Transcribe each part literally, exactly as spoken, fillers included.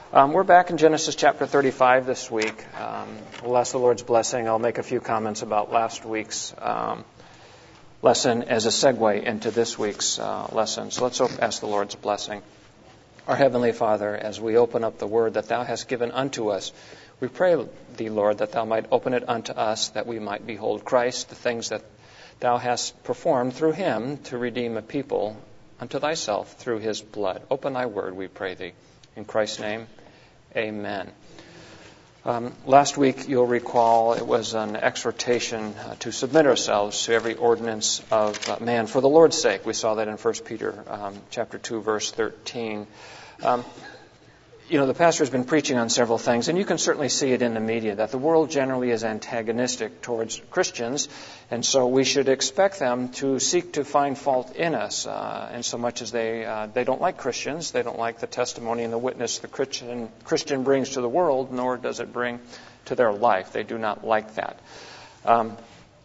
Um, we're back in Genesis chapter thirty-five this week. Um, we'll ask the Lord's blessing. I'll make a few comments about last week's um, lesson as a segue into this week's uh, lesson. So let's ask the Lord's blessing. Our Heavenly Father, as we open up the Word that Thou hast given unto us, we pray Thee, Lord, that Thou might open it unto us, that we might behold Christ, the things that Thou hast performed through Him to redeem a people unto Thyself through His blood. Open Thy Word, we pray Thee. In Christ's name, amen. Um, last week, you'll recall, it was an exhortation uh, to submit ourselves to every ordinance of uh, man for the Lord's sake. We saw that in First Peter um, chapter two, verse thirteen. Um, you know, the pastor has been preaching on several things, and you can certainly see it in the media, that the world generally is antagonistic towards Christians, and so we should expect them to seek to find fault in us, uh, in so much as they uh, they don't like Christians, they don't like the testimony and the witness the Christian, Christian brings to the world, nor does it bring to their life. They do not like that. Um,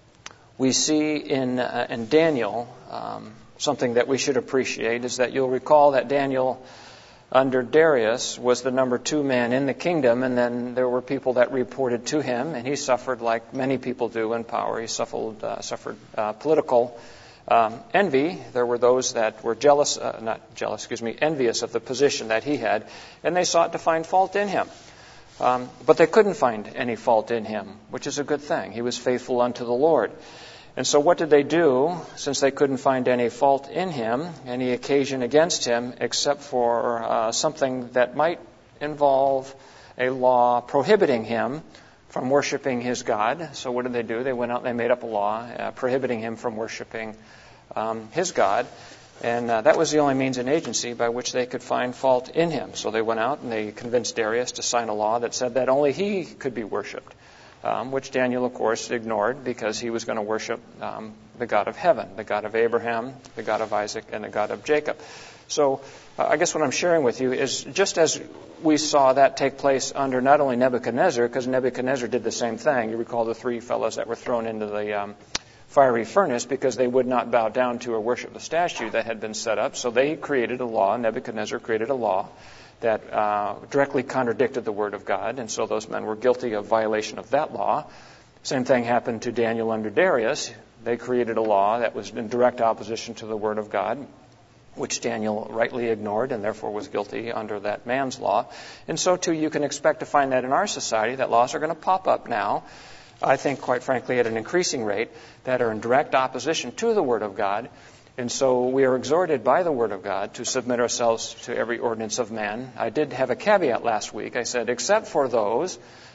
we see in, uh, in Daniel, um, something that we should appreciate is that you'll recall that Daniel under Darius was the number two man in the kingdom, and then there were people that reported to him, and he suffered like many people do in power. He suffered, uh, suffered uh, political um, envy. There were those that were jealous, uh, not jealous, excuse me, envious of the position that he had, and they sought to find fault in him. Um, but they couldn't find any fault in him, which is a good thing. He was faithful unto the Lord. And so what did they do, since they couldn't find any fault in him, any occasion against him, except for uh, something that might involve a law prohibiting him from worshiping his God? So what did they do? They went out and they made up a law uh, prohibiting him from worshiping um, his God. And uh, that was the only means and agency by which they could find fault in him. So they went out and they convinced Darius to sign a law that said that only he could be worshipped. Um, which Daniel, of course, ignored because he was going to worship um, the God of heaven, the God of Abraham, the God of Isaac, and the God of Jacob. So uh, I guess what I'm sharing with you is just as we saw that take place under not only Nebuchadnezzar, because Nebuchadnezzar did the same thing. You recall the three fellows that were thrown into the um, fiery furnace because they would not bow down to or worship the statue that had been set up. So they created a law, Nebuchadnezzar created a law that uh, directly contradicted the Word of God, and so those men were guilty of violation of that law. Same thing happened to Daniel under Darius. They created a law that was in direct opposition to the Word of God, which Daniel rightly ignored and therefore was guilty under that man's law. And so, too, you can expect to find that in our society, that laws are going to pop up now, I think, quite frankly, at an increasing rate, that are in direct opposition to the Word of God. And so we are exhorted by the Word of God to submit ourselves to every ordinance of man. I did have a caveat last week. I said, except for those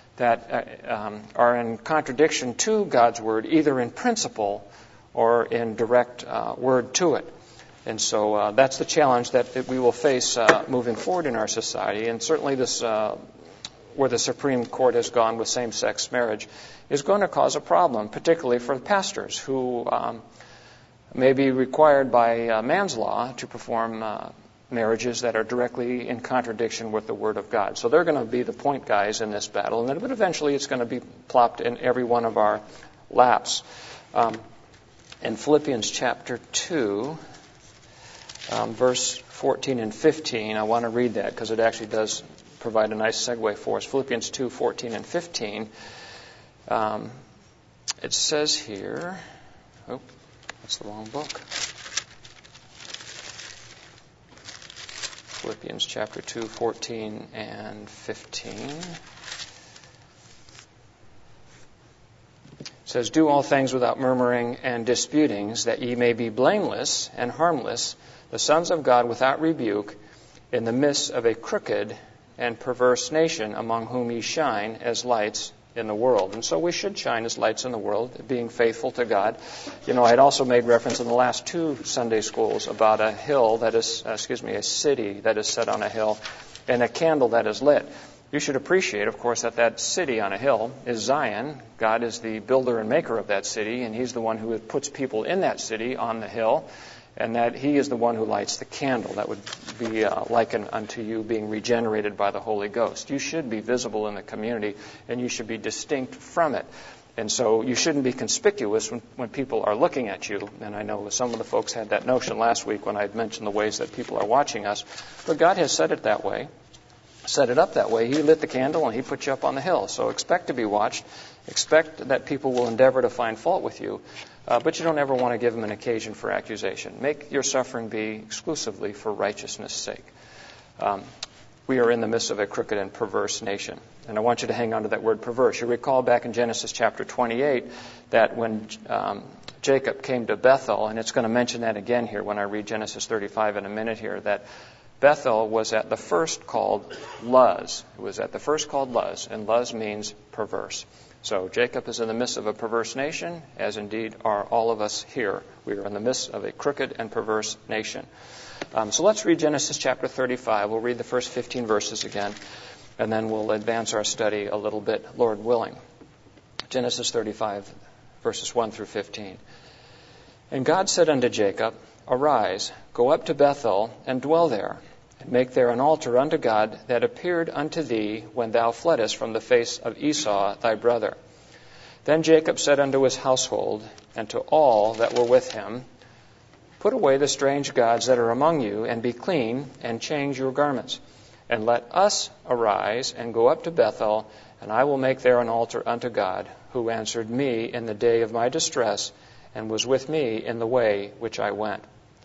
that uh, um, are in contradiction to God's Word, either in principle or in direct uh, word to it. And so uh, that's the challenge that, that we will face uh, moving forward in our society. And certainly this, uh, where the Supreme Court has gone with same-sex marriage, is going to cause a problem, particularly for pastors who Um, may be required by uh, man's law to perform uh, marriages that are directly in contradiction with the Word of God. So they're going to be the point guys in this battle, and then, but eventually it's going to be plopped in every one of our laps. Um, in Philippians chapter two, um, verse fourteen and fifteen, I want to read that because it actually does provide a nice segue for us. Philippians two, fourteen and fifteen. Um, it says here... Oh, that's the wrong book. Philippians chapter two, fourteen and fifteen. It says, "Do all things without murmuring and disputings, that ye may be blameless and harmless, the sons of God without rebuke, in the midst of a crooked and perverse nation, among whom ye shine as lights in the world." And so we should shine as lights in the world, being faithful to God. You know, I had also made reference in the last two Sunday schools about a hill that is, uh, excuse me, a city that is set on a hill and a candle that is lit. You should appreciate, of course, that that city on a hill is Zion. God is the builder and maker of that city, and He's the one who puts people in that city on the hill, and that He is the one who lights the candle. That would be uh, likened unto you being regenerated by the Holy Ghost. You should be visible in the community, and you should be distinct from it. And so you shouldn't be conspicuous when, when people are looking at you. And I know some of the folks had that notion last week when I had mentioned the ways that people are watching us. But God has said it that way. set it up that way. He lit the candle and he put you up on the hill. So expect to be watched. Expect that people will endeavor to find fault with you. Uh, but you don't ever want to give them an occasion for accusation. Make your suffering be exclusively for righteousness' sake. Um, we are in the midst of a crooked and perverse nation. And I want you to hang on to that word perverse. You recall back in Genesis chapter twenty-eight that when um, Jacob came to Bethel, and it's going to mention that again here when I read Genesis thirty-five in a minute here, that Bethel was at the first called Luz. It was at the first called Luz, and Luz means perverse. So Jacob is in the midst of a perverse nation, as indeed are all of us here. We are in the midst of a crooked and perverse nation. Um, so let's read Genesis chapter thirty-five. We'll read the first fifteen verses again, and then we'll advance our study a little bit, Lord willing. Genesis thirty-five, verses one through fifteen. And God said unto Jacob, Arise, go up to Bethel, and dwell there, and make there an altar unto God that appeared unto thee when thou fleddest from the face of Esau thy brother. Then Jacob said unto his household, and to all that were with him, Put away the strange gods that are among you, and be clean, and change your garments. And let us arise, and go up to Bethel, and I will make there an altar unto God, who answered me in the day of my distress, and was with me in the way which I went.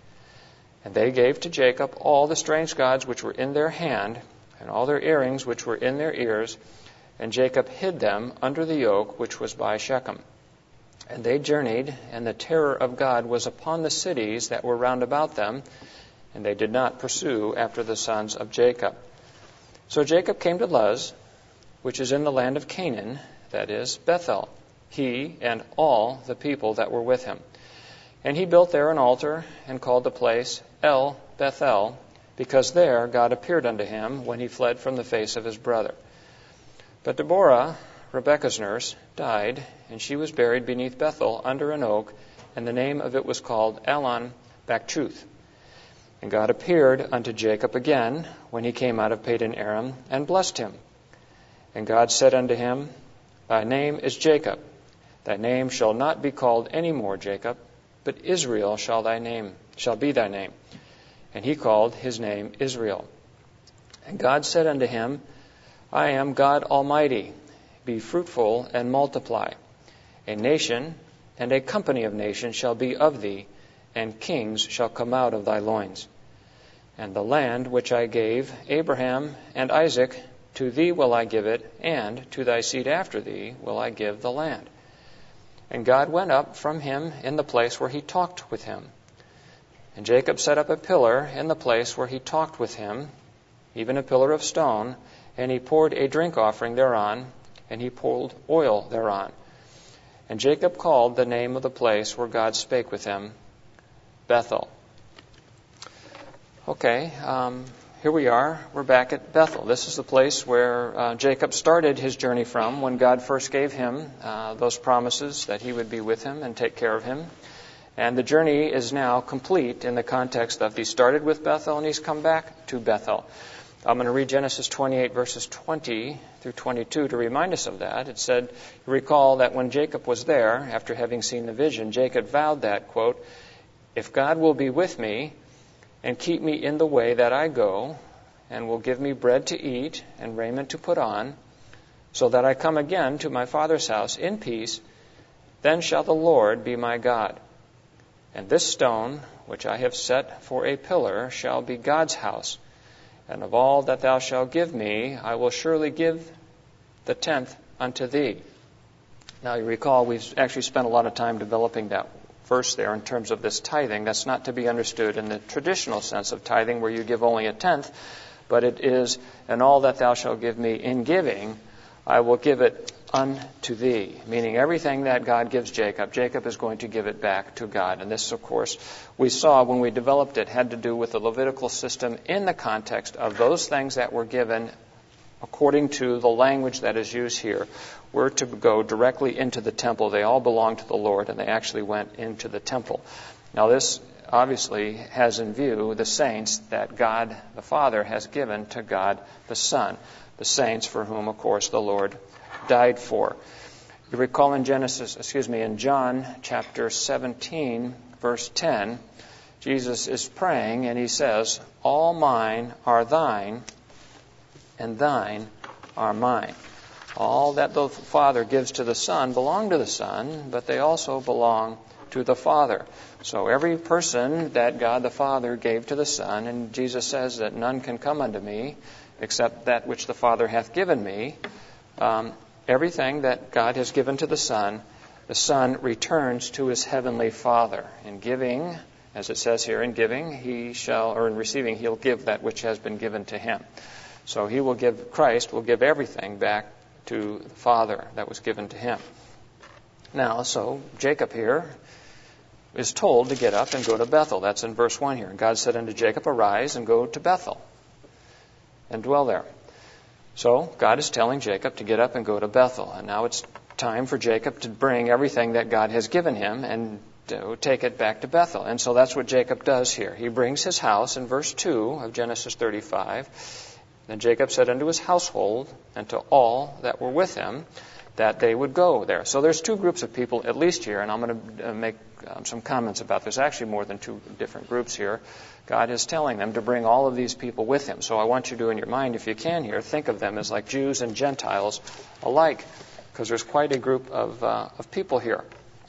And they gave to Jacob all the strange gods which were in their hand, and all their earrings which were in their ears, and Jacob hid them under the yoke which was by Shechem. And they journeyed, and the terror of God was upon the cities that were round about them, and they did not pursue after the sons of Jacob. So Jacob came to Luz, which is in the land of Canaan, that is, Bethel, he and all the people that were with him. And he built there an altar, and called the place El Bethel, because there God appeared unto him when he fled from the face of his brother. But Deborah, Rebekah's nurse, died, and she was buried beneath Bethel under an oak, and the name of it was called Allon Bachuth. And God appeared unto Jacob again when he came out of Padan Aram, and blessed him. And God said unto him, Thy name is Jacob. Thy name shall not be called any more Jacob, but Israel shall thy name shall be thy name. And he called his name Israel. And God said unto him, I am God Almighty. Be fruitful and multiply. A nation and a company of nations shall be of thee, and kings shall come out of thy loins. And the land which I gave Abraham and Isaac, to thee will I give it, and to thy seed after thee will I give the land. And God went up from him in the place where he talked with him. And Jacob set up a pillar in the place where he talked with him, even a pillar of stone, and he poured a drink offering thereon, and he poured oil thereon. And Jacob called the name of the place where God spake with him, Bethel. Okay, um, here we are. We're back at Bethel. This is the place where uh, Jacob started his journey from when God first gave him uh, those promises that he would be with him and take care of him. And the journey is now complete in the context of he started with Bethel and he's come back to Bethel. I'm going to read Genesis twenty-eight, verses twenty through twenty-two to remind us of that. It said, recall that when Jacob was there, after having seen the vision, Jacob vowed that, quote, If God will be with me and keep me in the way that I go, and will give me bread to eat and raiment to put on, so that I come again to my father's house in peace, then shall the Lord be my God. And this stone, which I have set for a pillar, shall be God's house. And of all that thou shalt give me, I will surely give the tenth unto thee. Now you recall, we've actually spent a lot of time developing that verse there in terms of this tithing. That's not to be understood in the traditional sense of tithing where you give only a tenth, but it is, and all that thou shalt give me in giving, I will give it unto thee. Meaning everything that God gives Jacob, Jacob is going to give it back to God. And this, of course, we saw when we developed it, had to do with the Levitical system in the context of those things that were given according to the language that is used here, were to go directly into the temple. They all belonged to the Lord, and they actually went into the temple. Now this obviously has in view the saints that God the Father has given to God the Son, the saints for whom, of course, the Lord died for. You recall in Genesis, excuse me, in John chapter seventeen, verse ten, Jesus is praying, and he says, All mine are thine, and thine are mine. All that the Father gives to the Son belong to the Son, but they also belong to the Father. So every person that God the Father gave to the Son, and Jesus says that none can come unto me except that which the Father hath given me, um, everything that God has given to the Son, the Son returns to his heavenly Father. In giving, as it says here, in giving he shall, or in receiving he'll give that which has been given to him. So he will give, Christ will give everything back to the Father that was given to him. Now, so Jacob here is told to get up and go to Bethel. That's in verse one here. And God said unto Jacob, arise and go to Bethel and dwell there. So God is telling Jacob to get up and go to Bethel. And now it's time for Jacob to bring everything that God has given him and to take it back to Bethel. And so that's what Jacob does here. He brings his house in verse two of Genesis thirty-five. Then Jacob said unto his household and to all that were with him that they would go there. So there's two groups of people at least here, and I'm going to make um, some comments about this. Actually, more than two different groups here. God is telling them to bring all of these people with him. So I want you to, in your mind, if you can here, think of them as like Jews and Gentiles alike, because there's quite a group of, uh, of people here.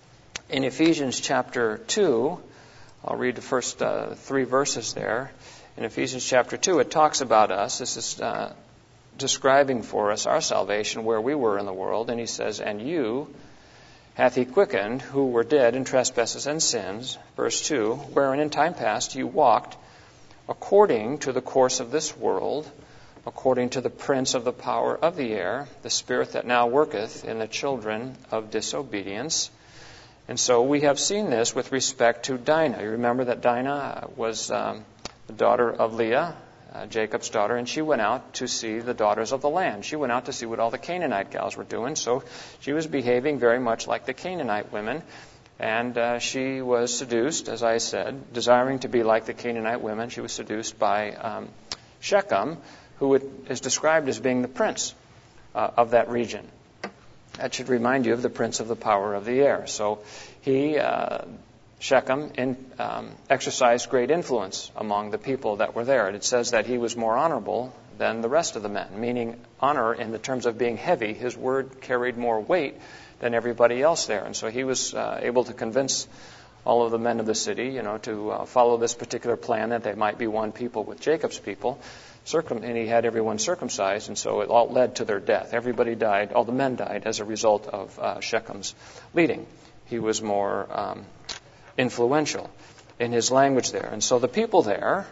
In Ephesians chapter two, I'll read the first uh, three verses there. In Ephesians chapter two, it talks about us. This is uh, describing for us our salvation, where we were in the world. And he says, and you hath he quickened, who were dead in trespasses and sins, verse two, wherein in time past you walked according to the course of this world, according to the prince of the power of the air, the spirit that now worketh in the children of disobedience. And so we have seen this with respect to Dinah. You remember that Dinah was um, the daughter of Leah, uh, Jacob's daughter, and she went out to see the daughters of the land. She went out to see what all the Canaanite gals were doing, so she was behaving very much like the Canaanite women, and uh, she was seduced, as I said, desiring to be like the Canaanite women. She was seduced by um, Shechem, who is described as being the prince uh, of that region. That should remind you of the prince of the power of the air. So he, uh, Shechem, in, um, exercised great influence among the people that were there. And it says that he was more honorable than the rest of the men, meaning honor in the terms of being heavy. His word carried more weight than everybody else there. And so he was uh, able to convince all of the men of the city, you know, to uh, follow this particular plan that they might be one people with Jacob's people. Circum- and he had everyone circumcised, and so it all led to their death. Everybody died, all the men died as a result of uh, Shechem's leading. He was more um, influential in his language there. And so the people there,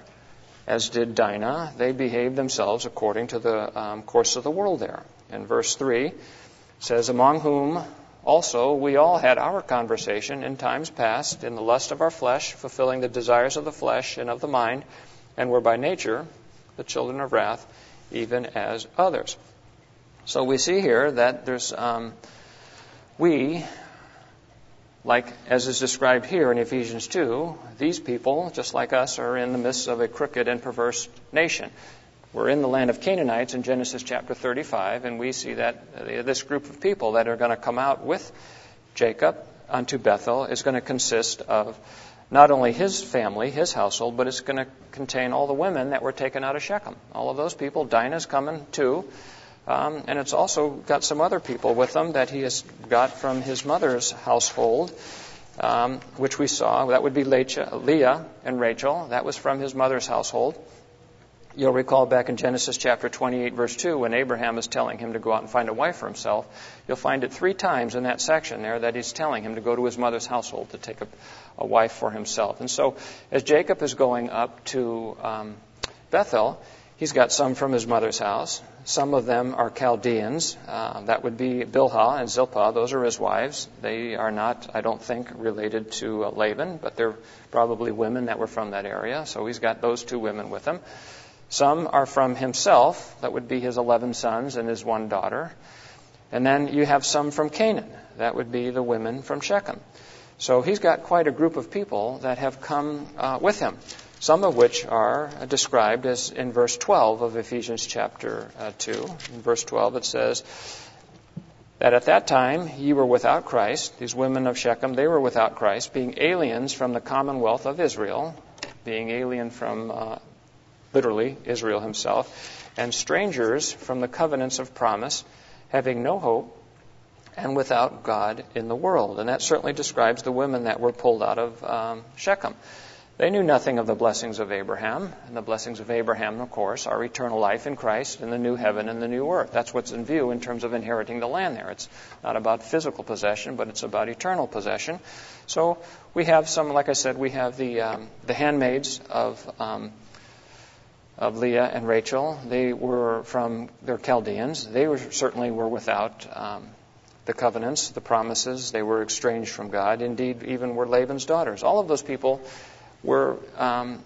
as did Dinah, they behaved themselves according to the um, course of the world there. In verse three, it says, among whom also we all had our conversation in times past, in the lust of our flesh, fulfilling the desires of the flesh and of the mind, and were by nature the children of wrath, even as others. So we see here that there's um, we, like as is described here in Ephesians two, these people, just like us, are in the midst of a crooked and perverse nation. We're in the land of Canaanites in Genesis chapter thirty-five, and we see that this group of people that are going to come out with Jacob unto Bethel is going to consist of not only his family, his household, but it's going to contain all the women that were taken out of Shechem. All of those people. Dinah's coming too. Um, and it's also got some other people with them that he has got from his mother's household, um, which we saw. That would be Leah and Rachel. That was from his mother's household. You'll recall back in Genesis chapter twenty-eight, verse two, when Abraham is telling him to go out and find a wife for himself, you'll find it three times in that section there that he's telling him to go to his mother's household to take a, a wife for himself. And so as Jacob is going up to um, Bethel, he's got some from his mother's house. Some of them are Chaldeans. Uh, that would be Bilhah and Zilpah. Those are his wives. They are not, I don't think, related to uh, Laban, but they're probably women that were from that area. So he's got those two women with him. Some are from himself. That would be his eleven sons and his one daughter. And then you have some from Canaan. That would be the women from Shechem. So he's got quite a group of people that have come uh, with him, some of which are described as in verse twelve of Ephesians chapter uh, two. In verse twelve it says that at that time ye were without Christ. These women of Shechem, they were without Christ, being aliens from the commonwealth of Israel, being alien from... Uh, literally, Israel himself, and strangers from the covenants of promise, having no hope, and without God in the world. And that certainly describes the women that were pulled out of um, Shechem. They knew nothing of the blessings of Abraham. And the blessings of Abraham, of course, are eternal life in Christ and the new heaven and the new earth. That's what's in view in terms of inheriting the land there. It's not about physical possession, but it's about eternal possession. So we have some, like I said, we have the um, the handmaids of um, of Leah and Rachel. They were from, they're Chaldeans. They were certainly were without um, the covenants, the promises. They were estranged from God. Indeed, even were Laban's daughters. All of those people were um,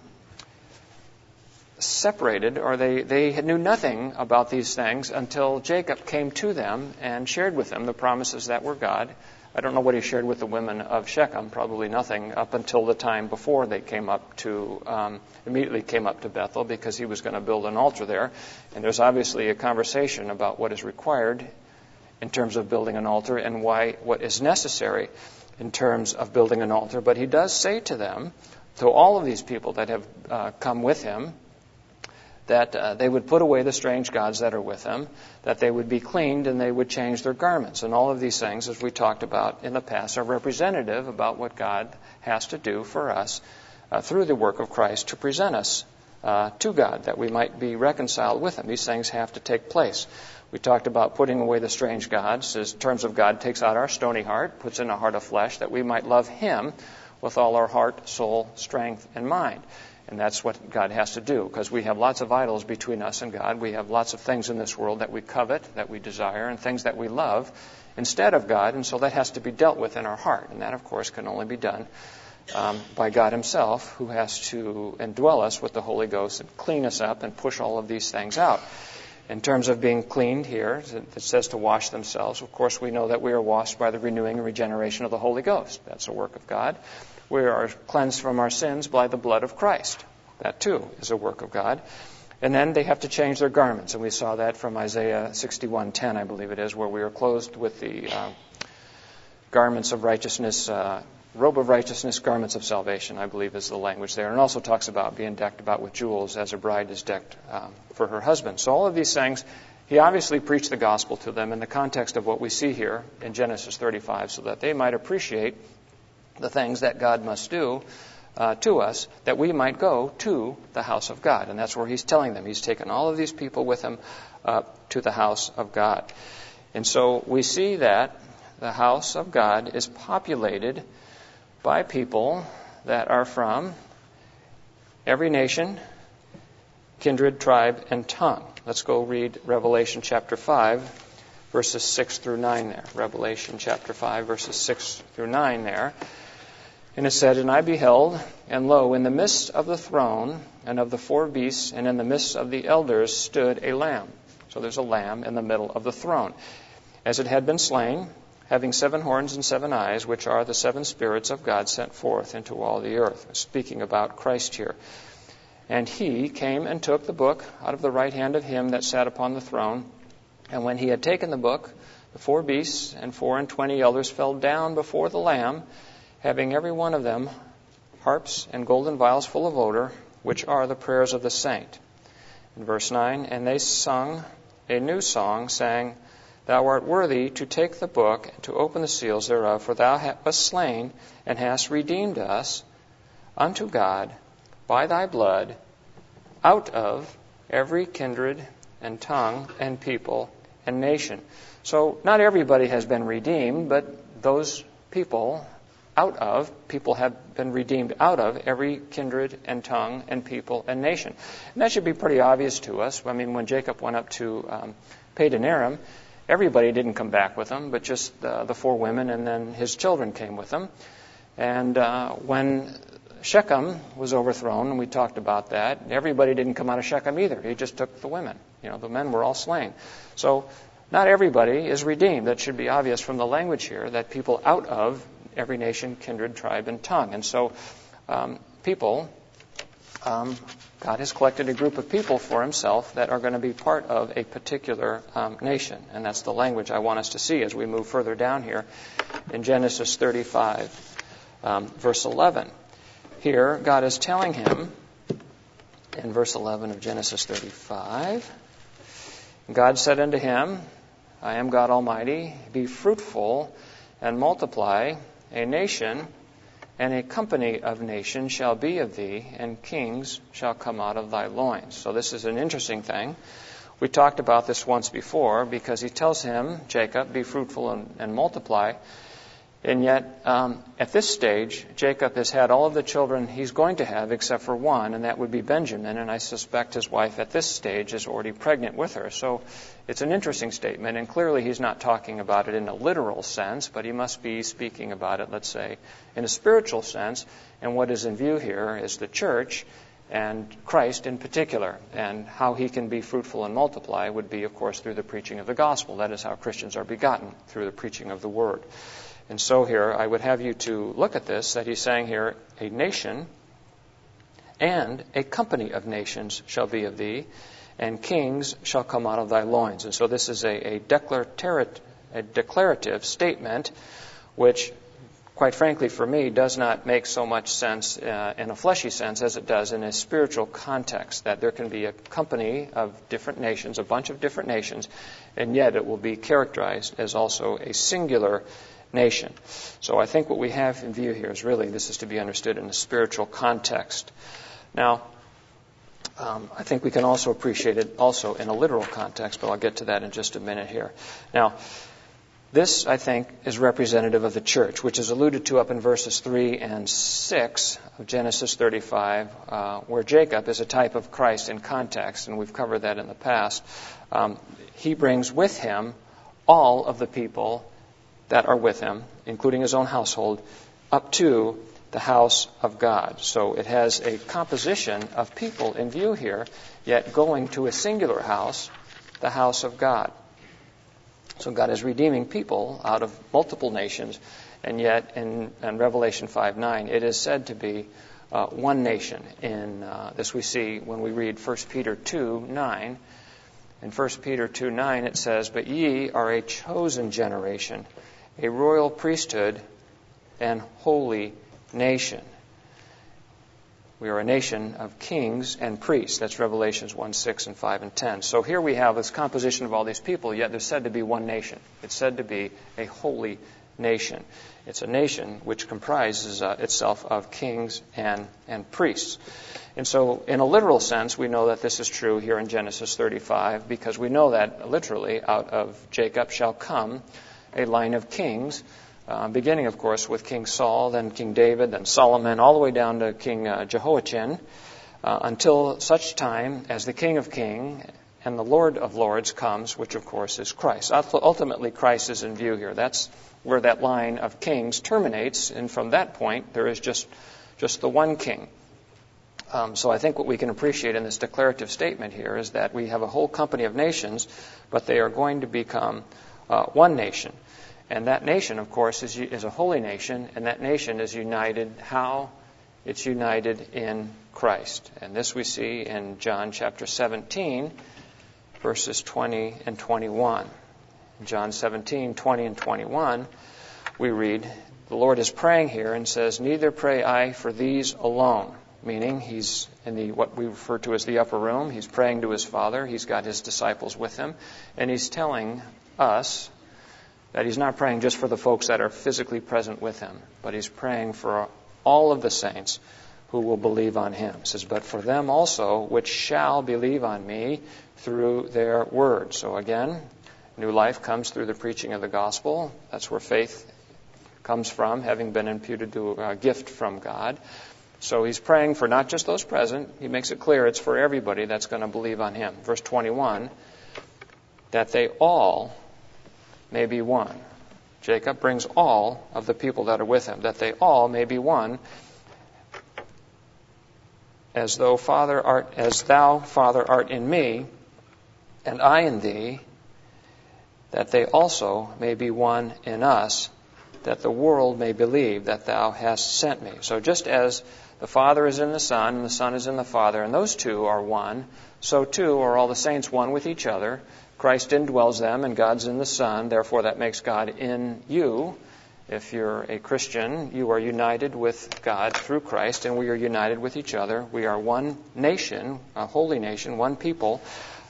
separated, or they, they knew nothing about these things until Jacob came to them and shared with them the promises that were God. I don't know what he shared with the women of Shechem, probably nothing up until the time before they came up to, um, immediately came up to Bethel, because he was going to build an altar there. And there's obviously a conversation about what is required in terms of building an altar and why, what is necessary in terms of building an altar. But he does say to them, to all of these people that have uh, come with him, that uh, they would put away the strange gods that are with them, that they would be cleaned and they would change their garments. And all of these things, as we talked about in the past, are representative about what God has to do for us uh, through the work of Christ to present us uh, to God, that we might be reconciled with him. These things have to take place. We talked about putting away the strange gods. In terms of God takes out our stony heart, puts in a heart of flesh, that we might love him with all our heart, soul, strength, and mind. And that's what God has to do, because we have lots of idols between us and God. We have lots of things in this world that we covet, that we desire, and things that we love instead of God. And so that has to be dealt with in our heart. And that, of course, can only be done um, by God himself, who has to indwell us with the Holy Ghost and clean us up and push all of these things out. In terms of being cleaned here, it says to wash themselves. Of course, we know that we are washed by the renewing and regeneration of the Holy Ghost. That's a work of God. We are cleansed from our sins by the blood of Christ. That, too, is a work of God. And then they have to change their garments. And we saw that from Isaiah sixty-one ten, I believe it is, where we are clothed with the uh, garments of righteousness, uh, robe of righteousness, garments of salvation, I believe is the language there. And also talks about being decked about with jewels as a bride is decked um, for her husband. So all of these things, he obviously preached the gospel to them in the context of what we see here in Genesis thirty-five, so that they might appreciate the things that God must do uh, to us, that we might go to the house of God. And that's where he's telling them. He's taken all of these people with him uh, to the house of God. And so we see that the house of God is populated by people that are from every nation, kindred, tribe, and tongue. Let's go read Revelation chapter five, verses six through nine there. Revelation chapter five, verses six through nine there. And it said, "And I beheld, and lo, in the midst of the throne and of the four beasts, and in the midst of the elders stood a lamb." So there's a lamb in the middle of the throne. "As it had been slain, having seven horns and seven eyes, which are the seven spirits of God sent forth into all the earth." Speaking about Christ here. "And he came and took the book out of the right hand of him that sat upon the throne. And when he had taken the book, the four beasts and four and twenty elders fell down before the Lamb, having every one of them harps and golden vials full of odor, which are the prayers of the saint." In verse nine, "And they sung a new song, saying, Thou art worthy to take the book and to open the seals thereof, for thou wast slain and hast redeemed us unto God by thy blood out of every kindred and tongue and people and nation." So not everybody has been redeemed, but those people out of, people have been redeemed out of every kindred and tongue and people and nation. And that should be pretty obvious to us. I mean, when Jacob went up to um, Padan Aram, everybody didn't come back with him, but just uh, the four women, and then his children came with him. And uh, when Shechem was overthrown, and we talked about that, everybody didn't come out of Shechem either. He just took the women. You know, the men were all slain. So not everybody is redeemed. That should be obvious from the language here, that people out of every nation, kindred, tribe, and tongue. And so um, people, um, God has collected a group of people for himself that are going to be part of a particular um, nation. And that's the language I want us to see as we move further down here in Genesis thirty-five, um, verse eleven. Here, God is telling him, in verse eleven of Genesis thirty-five, God said unto him, I am God Almighty, be fruitful and multiply. A nation and a company of nations shall be of thee, and kings shall come out of thy loins. So this is an interesting thing. We talked about this once before, because he tells him, Jacob, be fruitful and, and multiply. And yet, um, at this stage, Jacob has had all of the children he's going to have except for one, and that would be Benjamin. And I suspect his wife at this stage is already pregnant with her. So it's an interesting statement, and clearly he's not talking about it in a literal sense, but he must be speaking about it, let's say, in a spiritual sense. And what is in view here is the church and Christ in particular. And how he can be fruitful and multiply would be, of course, through the preaching of the gospel. That is how Christians are begotten, through the preaching of the word. And so here, I would have you to look at this, that he's saying here, a nation and a company of nations shall be of thee, and kings shall come out of thy loins. And so this is a, a, declarative, a declarative statement, which, quite frankly, for me, does not make so much sense uh, in a fleshy sense as it does in a spiritual context, that there can be a company of different nations, a bunch of different nations, and yet it will be characterized as also a singular nation. So I think what we have in view here is really this is to be understood in a spiritual context. Now, um, I think we can also appreciate it also in a literal context, but I'll get to that in just a minute here. Now, this, I think, is representative of the church, which is alluded to up in verses three and six of Genesis thirty-five, uh, where Jacob is a type of Christ in context, and we've covered that in the past. Um, he brings with him all of the people that are with him, including his own household, up to the house of God. So it has a composition of people in view here, yet going to a singular house, the house of God. So God is redeeming people out of multiple nations, and yet in, in Revelation five nine, it is said to be uh, one nation. In uh, this we see when we read First Peter two nine. In First Peter two nine it says, but ye are a chosen generation, a royal priesthood, and holy nation. We are a nation of kings and priests. That's Revelations one six and five and ten. So here we have this composition of all these people, yet there's said to be one nation. It's said to be a holy nation. It's a nation which comprises uh, itself of kings and, and priests. And so in a literal sense, we know that this is true here in Genesis thirty-five, because we know that literally out of Jacob shall come a line of kings, uh, beginning, of course, with King Saul, then King David, then Solomon, all the way down to King uh, Jehoiachin, uh, until such time as the King of Kings and the Lord of Lords comes, which, of course, is Christ. Ultimately, Christ is in view here. That's where that line of kings terminates, and from that point, there is just, just the one king. Um, so I think what we can appreciate in this declarative statement here is that we have a whole company of nations, but they are going to become uh, one nation. And that nation, of course, is, is a holy nation, and that nation is united. How? It's united in Christ. And this we see in John chapter seventeen, verses twenty and twenty-one. In John seventeen, twenty and twenty-one, we read, the Lord is praying here and says, neither pray I for these alone. Meaning he's in the what we refer to as the upper room. He's praying to his Father. He's got his disciples with him. And he's telling us that he's not praying just for the folks that are physically present with him, but he's praying for all of the saints who will believe on him. He says, but for them also which shall believe on me through their word. So again, new life comes through the preaching of the gospel. That's where faith comes from, having been imputed to a gift from God. So he's praying for not just those present. He makes it clear it's for everybody that's going to believe on him. Verse twenty-one, that they all may be one. Jacob brings all of the people that are with him, that they all may be one, as though Father art, as thou, Father, art in me, and I in thee, that they also may be one in us, that the world may believe that thou hast sent me. So just as the Father is in the Son, and the Son is in the Father, and those two are one, so too are all the saints one with each other. Christ indwells them, and God's in the Son. Therefore, that makes God in you. If you're a Christian, you are united with God through Christ, and we are united with each other. We are one nation, a holy nation, one people,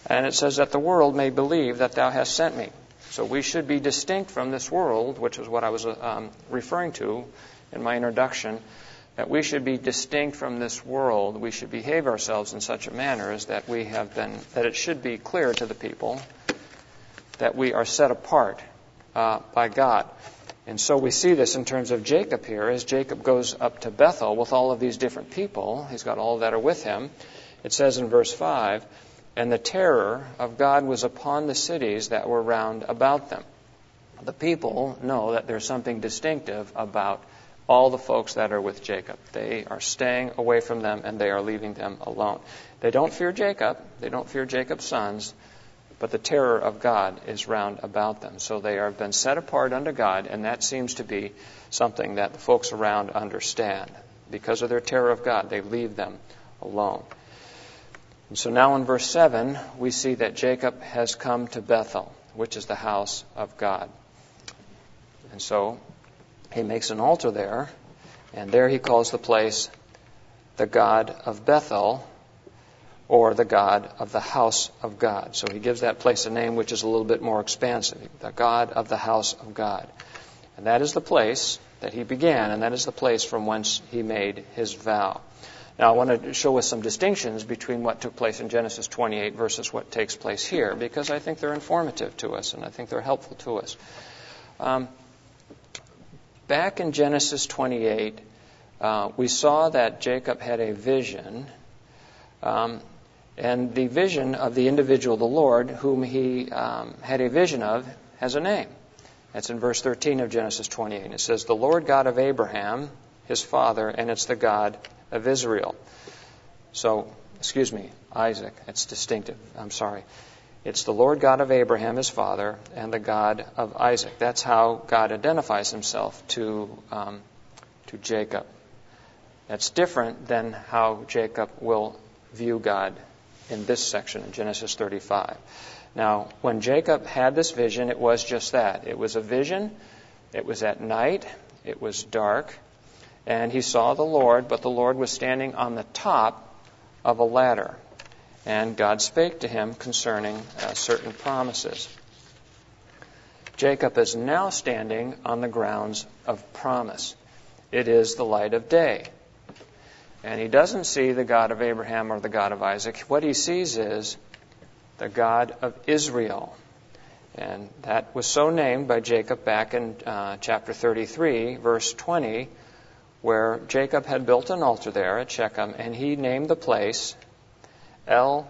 And it says that the world may believe that thou hast sent me. So we should be distinct from this world, which is what I was um, referring to in my introduction, that we should be distinct from this world. We should behave ourselves in such a manner as that we have been, that it should be clear to the people that we are set apart uh, by God. And so we see this in terms of Jacob here, as Jacob goes up to Bethel with all of these different people. He's got all that are with him. It says in verse five, and the terror of God was upon the cities that were round about them. The people know that there's something distinctive about all the folks that are with Jacob. They are staying away from them and they are leaving them alone. They don't fear Jacob. They don't fear Jacob's sons. But the terror of God is round about them. So they have been set apart unto God, and that seems to be something that the folks around understand. Because of their terror of God, they leave them alone. And so now in verse seven, we see that Jacob has come to Bethel, which is the house of God. And so he makes an altar there, and there he calls the place the God of Bethel, or the God of the house of God. So he gives that place a name which is a little bit more expansive, the God of the house of God. And that is the place that he began, and that is the place from whence he made his vow. Now I want to show us some distinctions between what took place in Genesis twenty-eight versus what takes place here, because I think they're informative to us, and I think they're helpful to us. Um, back in Genesis twenty-eight, uh, we saw that Jacob had a vision, um, and the vision of the individual, the Lord, whom he um, had a vision of, has a name. That's in verse thirteen of Genesis twenty-eight. It says, the Lord God of Abraham, his father, and it's the God of Israel. So, excuse me, Isaac. It's distinctive. I'm sorry. It's the Lord God of Abraham, his father, and the God of Isaac. That's how God identifies himself to um, to Jacob. That's different than how Jacob will view God in this section in Genesis thirty-five. Now, when Jacob had this vision, it was just that. It was a vision. It was at night. It was dark. And he saw the Lord, but the Lord was standing on the top of a ladder. And God spake to him concerning uh, certain promises. Jacob is now standing on the grounds of promise. It is the light of day. And he doesn't see the God of Abraham or the God of Isaac. What he sees is the God of Israel. And that was so named by Jacob back in uh, chapter thirty-three, verse twenty, where Jacob had built an altar there at Shechem, and he named the place El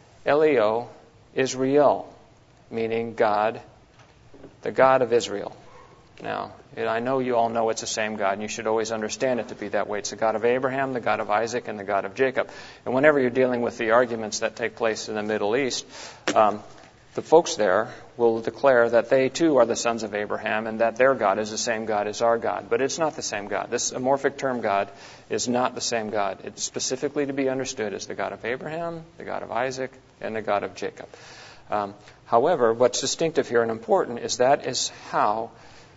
Elio Israel, meaning God, the God of Israel. Now, I know you all know it's the same God, and you should always understand it to be that way. It's the God of Abraham, the God of Isaac, and the God of Jacob. And whenever you're dealing with the arguments that take place in the Middle East, um, the folks there will declare that they too are the sons of Abraham and that their God is the same God as our God. But it's not the same God. This amorphic term God is not the same God. It's specifically to be understood as the God of Abraham, the God of Isaac, and the God of Jacob. Um, however, what's distinctive here and important is that is how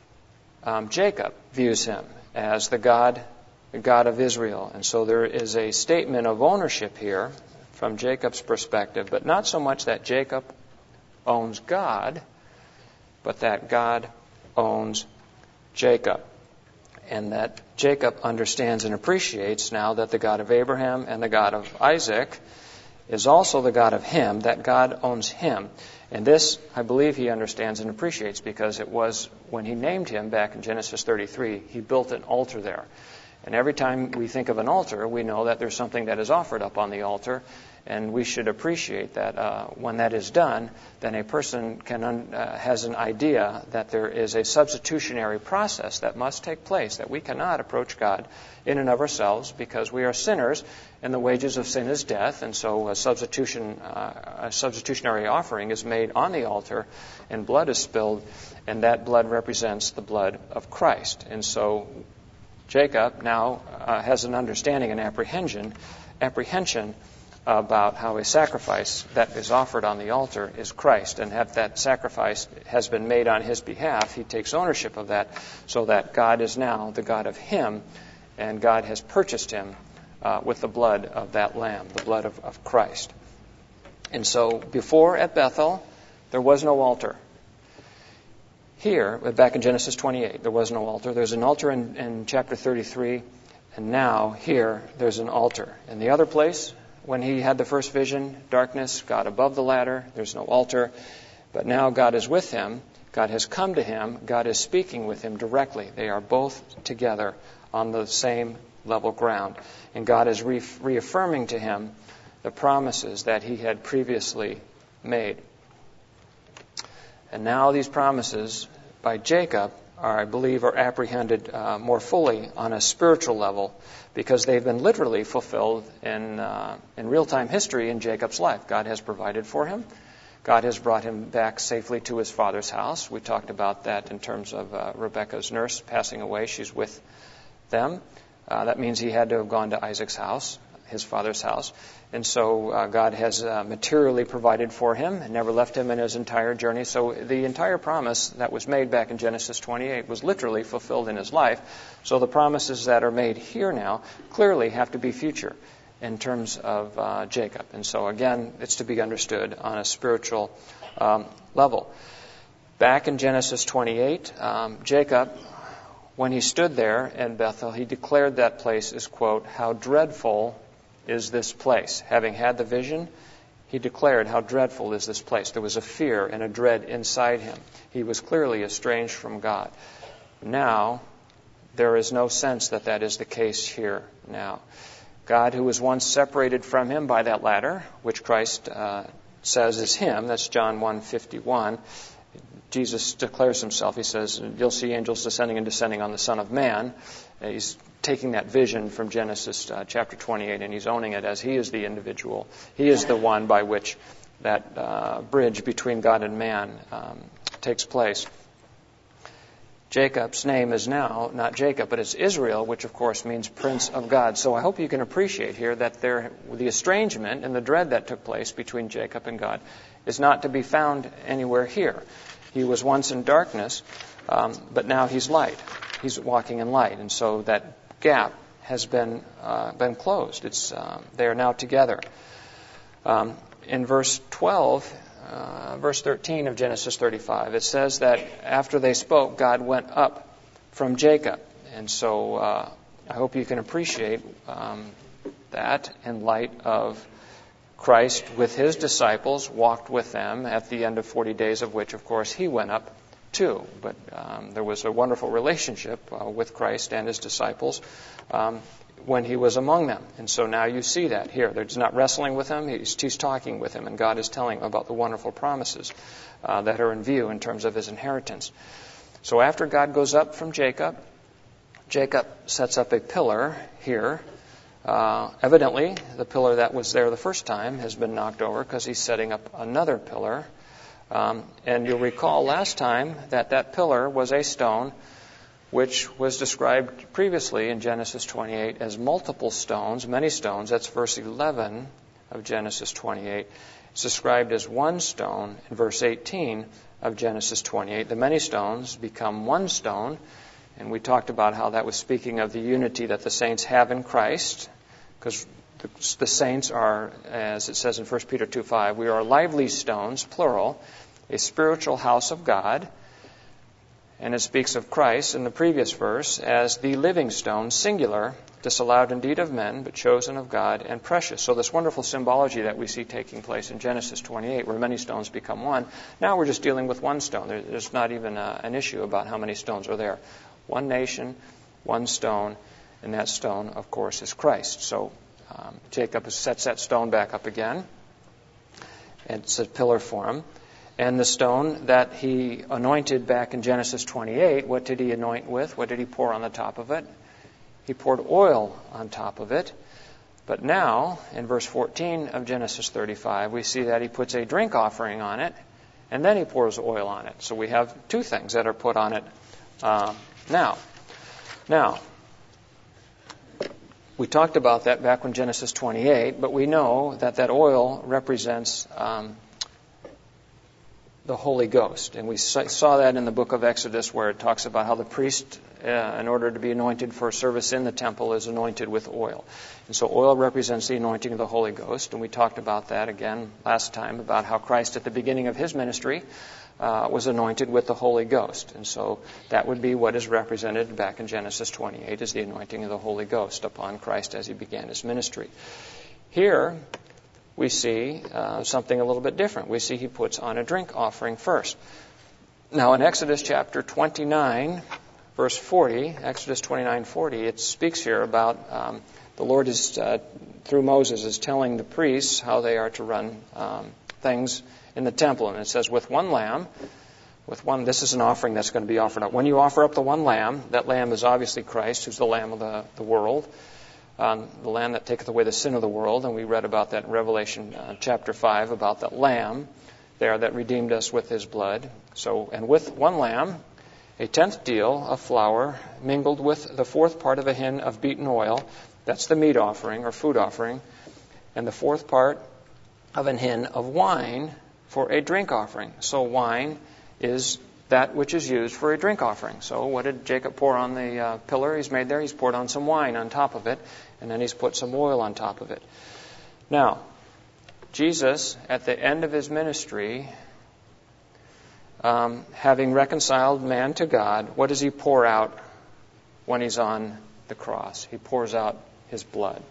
um, Jacob views him, as the God, the God of Israel. And so there is a statement of ownership here from Jacob's perspective, but not so much that Jacob owns God, but that God owns Jacob. And that Jacob understands and appreciates now that the God of Abraham and the God of Isaac is also the God of him, that God owns him. And this, I believe, he understands and appreciates, because it was when he named him back in Genesis thirty-three, he built an altar there. And every time we think of an altar, we know that there's something that is offered up on the altar, and we should appreciate that uh, when that is done, then a person can un- uh, has an idea that there is a substitutionary process that must take place, that we cannot approach God in and of ourselves because we are sinners, and the wages of sin is death, and so a substitution, uh, a substitutionary offering is made on the altar, and blood is spilled, and that blood represents the blood of Christ. And so Jacob now uh, has an understanding and apprehension, apprehension about how a sacrifice that is offered on the altar is Christ, and if that sacrifice has been made on his behalf, he takes ownership of that, so that God is now the God of him, and God has purchased him uh, with the blood of that lamb, the blood of, of Christ. And so before at Bethel, there was no altar. Here, back in Genesis twenty-eight, there was no altar. There's an altar in, in chapter thirty-three, and now here there's an altar. In the other place, when he had the first vision, darkness, God above the ladder, there's no altar. But now God is with him. God has come to him. God is speaking with him directly. They are both together on the same level ground. And God is re- reaffirming to him the promises that he had previously made. And now these promises by Jacob are, I believe, are apprehended uh, more fully on a spiritual level because they've been literally fulfilled in uh, in real-time history in Jacob's life. God has provided for him. God has brought him back safely to his father's house. We talked about that in terms of uh, Rebekah's nurse passing away. She's with them. Uh, that means he had to have gone to Isaac's house, his father's house. And so uh, God has uh, materially provided for him and never left him in his entire journey. So the entire promise that was made back in Genesis twenty-eight was literally fulfilled in his life. So the promises that are made here now clearly have to be future in terms of uh, Jacob. And so again, it's to be understood on a spiritual um, level. Back in Genesis twenty-eight, um, Jacob, when he stood there in Bethel, he declared that place as, quote, "How dreadful is this place." Having had the vision, he declared, "How dreadful is this place." There was a fear and a dread inside him. He was clearly estranged from God. Now, there is no sense that that is the case here now. God, who was once separated from him by that ladder, which Christ uh, says is him, that's John one fifty-one. Jesus declares himself. He says, "You'll see angels descending and descending on the Son of Man." He's taking that vision from Genesis uh, chapter twenty-eight, and he's owning it as he is the individual. He is the one by which that uh, bridge between God and man um, takes place. Jacob's name is now not Jacob, but it's Israel, which of course means Prince of God. So I hope you can appreciate here that there, the estrangement and the dread that took place between Jacob and God is not to be found anywhere here. He was once in darkness, um, but now he's light. He's walking in light, and so that gap has been uh, been closed. It's uh, they are now together. Um, in verse twelve. Uh, verse thirteen of Genesis thirty-five, it says that after they spoke, God went up from Jacob. And so uh, I hope you can appreciate um, that in light of Christ with his disciples, walked with them at the end of forty days, of which, of course, he went up too. But um, there was a wonderful relationship uh, with Christ and his disciples um, when he was among them. And so now you see that here. They're not wrestling with him. He's, he's talking with him, and God is telling him about the wonderful promises uh, that are in view in terms of his inheritance. So after God goes up from Jacob, Jacob sets up a pillar here. Uh, evidently, the pillar that was there the first time has been knocked over because he's setting up another pillar. Um, and you'll recall last time that that pillar was a stone which was described previously in Genesis twenty-eight as multiple stones, many stones. That's verse eleven of Genesis twenty-eight. It's described as one stone in verse eighteen of Genesis twenty-eight. The many stones become one stone, and we talked about how that was speaking of the unity that the saints have in Christ, because the, the saints are, as it says in First Peter two five, we are lively stones, plural, a spiritual house of God. And it speaks of Christ in the previous verse as the living stone, singular, disallowed indeed of men, but chosen of God and precious. So this wonderful symbology that we see taking place in Genesis twenty-eight, where many stones become one. Now we're just dealing with one stone. There's not even a, an issue about how many stones are there. One nation, one stone, and that stone, of course, is Christ. So um, Jacob sets that stone back up again. It's a pillar for him. And the stone that he anointed back in Genesis twenty-eight, what did he anoint with? What did he pour on the top of it? He poured oil on top of it. But now, in verse fourteen of Genesis thirty-five, we see that he puts a drink offering on it, and then he pours oil on it. So we have two things that are put on it uh, now. Now, we talked about that back in Genesis twenty-eight, but we know that that oil represents Um, the Holy Ghost. And we saw that in the book of Exodus, where it talks about how the priest, uh, in order to be anointed for service in the temple, is anointed with oil. And so oil represents the anointing of the Holy Ghost. And we talked about that again last time, about how Christ at the beginning of his ministry uh, was anointed with the Holy Ghost. And so that would be what is represented back in Genesis twenty-eight as the anointing of the Holy Ghost upon Christ as he began his ministry. Here, we see uh, something a little bit different. We see he puts on a drink offering first. Now, in Exodus chapter twenty-nine, verse forty, Exodus twenty-nine forty, it speaks here about um, the Lord is, uh, through Moses, is telling the priests how they are to run um, things in the temple. And it says, with one lamb, with one, this is an offering that's going to be offered up. When you offer up the one lamb, that lamb is obviously Christ, who's the Lamb of the, the world. Um, the Lamb that taketh away the sin of the world, and we read about that in Revelation uh, chapter five, about that Lamb there that redeemed us with his blood. So, and with one lamb, a tenth deal of flour mingled with the fourth part of a hin of beaten oil, that's the meat offering or food offering, and the fourth part of an hin of wine for a drink offering. So wine is that which is used for a drink offering. So what did Jacob pour on the uh, pillar he's made there? He's poured on some wine on top of it, and then he's put some oil on top of it. Now, Jesus, at the end of his ministry, um, having reconciled man to God, what does he pour out when he's on the cross? He pours out his blood.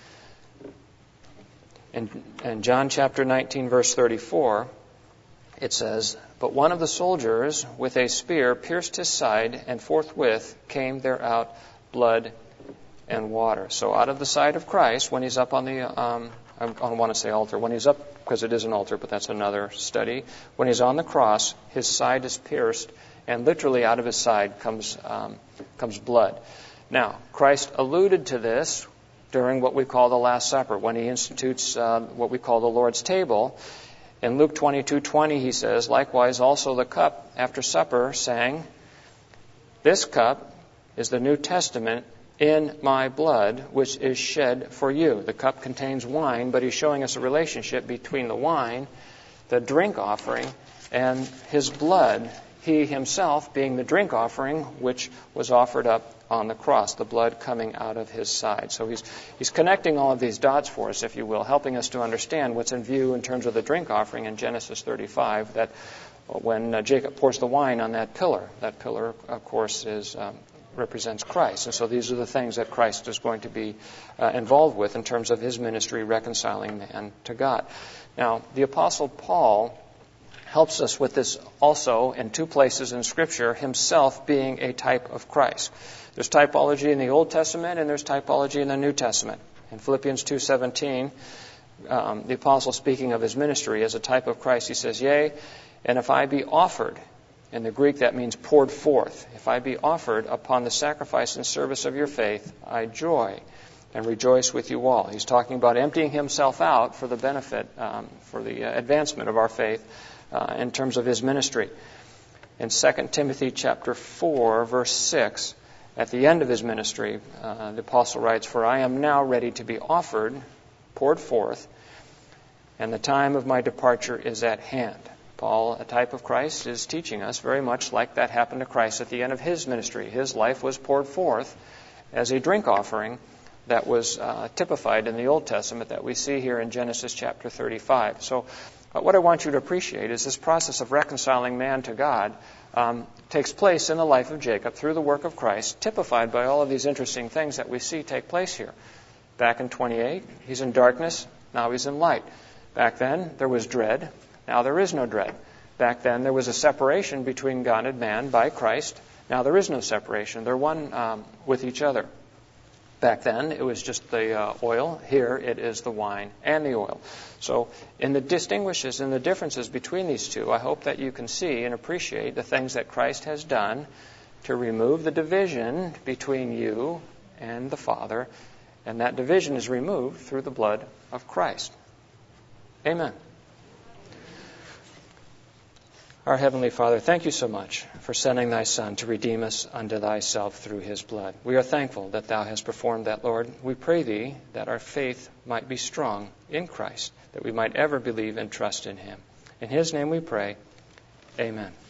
In, in John chapter nineteen, verse thirty-four, it says, but one of the soldiers with a spear pierced his side, and forthwith came there out blood and water. So out of the side of Christ, when he's up on the, um, I don't want to say altar, when he's up, because it is an altar, but that's another study. When he's on the cross, his side is pierced, and literally out of his side comes um, comes blood. Now, Christ alluded to this during what we call the Last Supper, when he institutes uh, what we call the Lord's table. In Luke twenty-two twenty, he says, likewise also the cup after supper, saying, this cup is the New Testament in my blood, which is shed for you. The cup contains wine, but he's showing us a relationship between the wine, the drink offering, and his blood, he himself being the drink offering, which was offered up on the cross, the blood coming out of his side. So he's he's connecting all of these dots for us, if you will, helping us to understand what's in view in terms of the drink offering in Genesis thirty-five, that when uh, Jacob pours the wine on that pillar, that pillar, of course, is um, represents Christ. And so these are the things that Christ is going to be uh, involved with in terms of his ministry reconciling man to God. Now, the Apostle Paul helps us with this also in two places in Scripture, himself being a type of Christ. There's typology in the Old Testament and there's typology in the New Testament. In Philippians two seventeen, um, the apostle, speaking of his ministry as a type of Christ, he says, yea, and if I be offered, in the Greek that means poured forth, if I be offered upon the sacrifice and service of your faith, I joy and rejoice with you all. He's talking about emptying himself out for the benefit, um, for the uh, advancement of our faith uh, in terms of his ministry. In Second Timothy chapter four, verse six, at the end of his ministry, uh, the apostle writes, for I am now ready to be offered, poured forth, and the time of my departure is at hand. Paul, a type of Christ, is teaching us very much like that happened to Christ at the end of his ministry. His life was poured forth as a drink offering that was uh, typified in the Old Testament that we see here in Genesis chapter thirty-five. So uh, what I want you to appreciate is this process of reconciling man to God um, takes place in the life of Jacob through the work of Christ, typified by all of these interesting things that we see take place here. Back in twenty-eight, he's in darkness, now he's in light. Back then, there was dread, now there is no dread. Back then, there was a separation between God and man by Christ, now there is no separation. They're one um, with each other. Back then, it was just the uh, oil. Here, it is the wine and the oil. So, in the distinguishes and the differences between these two, I hope that you can see and appreciate the things that Christ has done to remove the division between you and the Father, and that division is removed through the blood of Christ. Amen. Our Heavenly Father, thank you so much for sending thy Son to redeem us unto thyself through his blood. We are thankful that thou hast performed that, Lord. We pray thee that our faith might be strong in Christ, that we might ever believe and trust in him. In his name we pray. Amen.